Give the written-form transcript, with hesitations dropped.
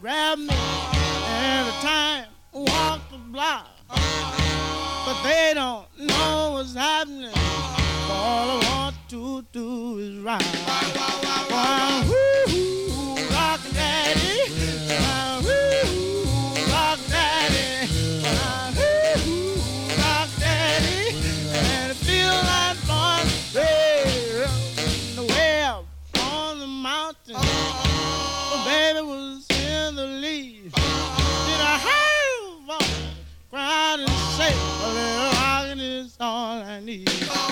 grab me every time I walk the block. But they don't know what's happening. All I want to do is ride. Why, woo, rock daddy. Why, woo, rock daddy. Why, woo, rock daddy. And it feels like fun. Way up on the mountain. The baby was in the lead. Did I have a crowd and say a little rockin' is all I need?